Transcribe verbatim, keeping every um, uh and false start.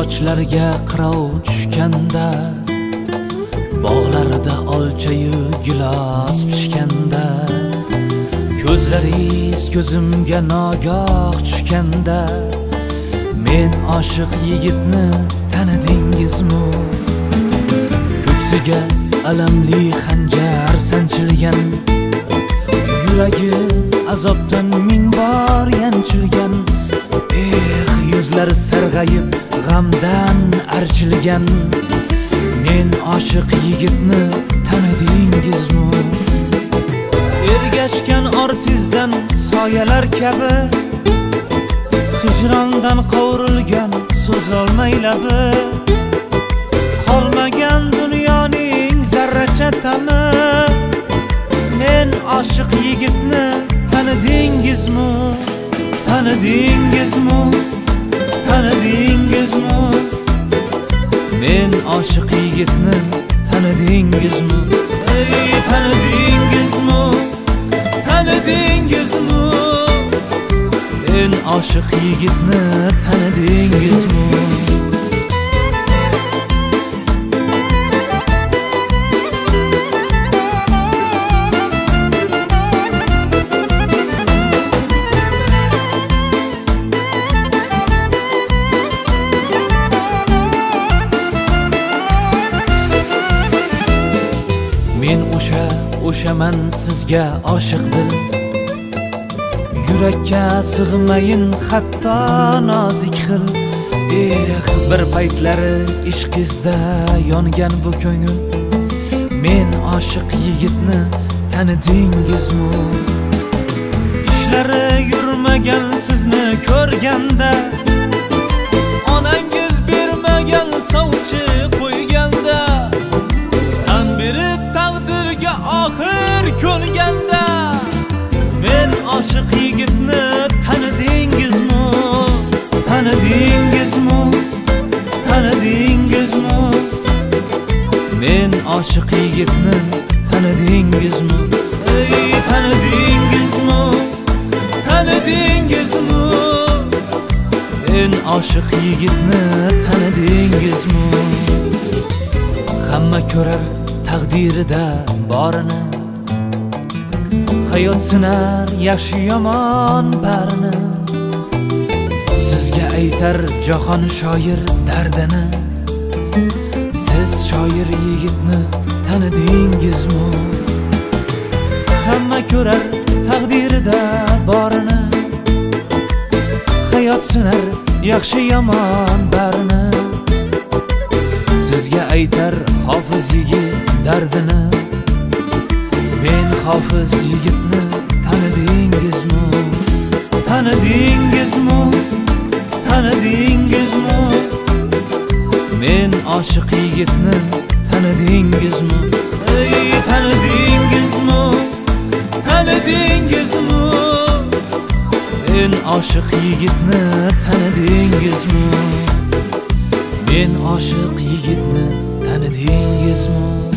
sochlariga qirov tushganda, bog'larida olchayu gilos pishganda, ko'zlaringiz ko'zimga nogoh tushganda, men oshiq yigitni tanidingizmi? Ko'ksiga alamli xanjar sanchilgan, yuragi azobdan ming bor yanchilgan, eh, yuzlari sarg'ayib g'amdan archilgan, men oshiq yigitni tanidingizmi? Ergashgan ortizdan soyalar kabi, hijrondan qovurilgan so'zolmay labi, qolmagan dunyoning zarracha ta'mi, men oshiq yigitni tanidingizmi? Tanidingizmi? Tanidingizmi? Men oshiq yigitni tanidingizmi? Ey, tanidingizmi? Tanidingizmi? Men oshiq yigitni tanidingizmi? Men o'sha o'shaman sizga oshiq dil, yurakka sig'mayin hatto nozik xil. Eh, bir paytlari ishqizda yongan bu ko'ngil, men oshiq yigitni tanidingizmi? Ishlari yurmagan sizni ko'rganda, onangiz bermagan sovchi qo'yganda, tan berib taqdirga oxir ko'rganda, men oshiq yigitni tanidingizmi? Tanidingizmi? Tanidingizmi? Men oshiq yigitni tanidingizmi? Ey, tanidingizmi? Tanidingizmi? Men oshiq yigitni tanidingizmi? Hamma ko'rar taqdirida borini, hayot sinar yaxshi yomon barini, sizga aytar jahon shoir dardini, siz shoir yigitni tanidingizmi? Hamma ko'rar taqdirida borini, hayot sinar yaxshi yomon barini, sizga aytar hofiz yigit dardini, men hofiz yigitni tanidingizmi? Tanidingizmi? Tanidingizmi? Men oshiq yigitni tanidingizmi? Ey, tanidingizmi? Tanidingizmi? Men oshiq yigitni tanidingizmi? Men oshiq yigitni tanidingizmi?